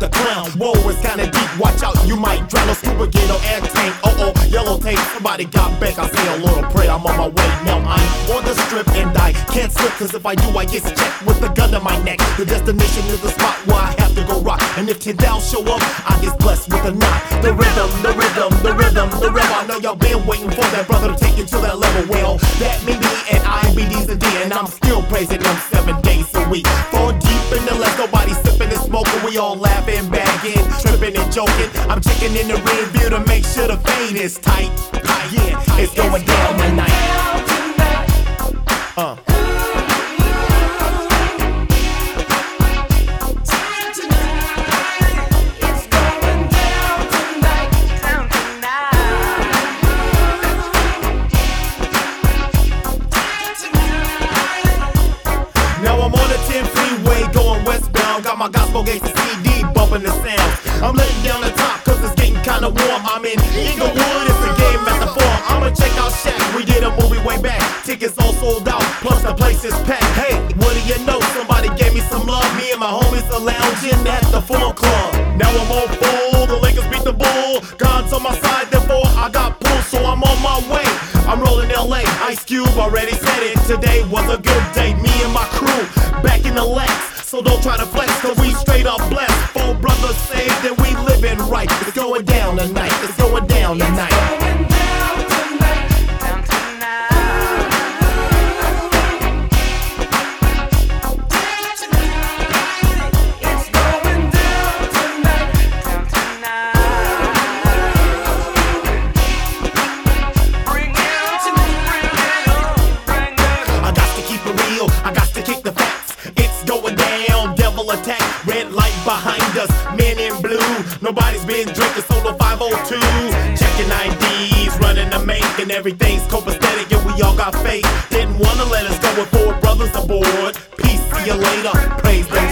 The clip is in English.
the clown. Whoa, it's kinda deep, watch out, you might drown. No scuba gear, no air tank, yellow tape. Somebody got back, I say a little prayer, I'm on my way. Now I'm on the strip and I can't slip, cause if I do I get checked with a gun in my neck. The destination is the spot where I have to go rock, and if 10 down show up, I get blessed with a knock. The rhythm, the rhythm, the rhythm, the rhythm. I know y'all been waiting for that brother to take you to that level. Well, that me and IBD's a D, and I'm still praising them 7 days a week. 4 deep in the left, nobody sipping and smoking. We all laughing, bagging, tripping and joking. I'm checking in the rear view to make sure the fade is tight. Yeah, it's going down tonight. Now I'm on the 10 freeway going westbound. Got my gospel gates and CD bumping the sound. I'm letting down the top cause it's getting kinda warm. I'm in Inglewood, it's a game at the Forum. I'ma check out Shaq, we did a movie way back. Tickets all sold out, plus the place is packed. Hey, what do you know, somebody gave me some love. Me and my homies are lounging at the Forum Club. Now I'm on full, the Lakers beat the Bull. God's on my side, therefore I got pulled, so I'm on my way. I'm rolling LA, Ice Cube already said it. Today was a good day, me and my crew back in the Lex. So don't try to flex, cause we straight up blessed. 4 brothers saved and we living right. It's going down tonight, it's going down tonight. I got to kick the facts. It's going down, devil attack. Red light behind us, men in blue. Nobody's been drinking, solo 502. Checking IDs, running the make, and everything's copacetic, and we all got faith. Didn't wanna let us go with 4 brothers aboard. Peace, see you later, praise the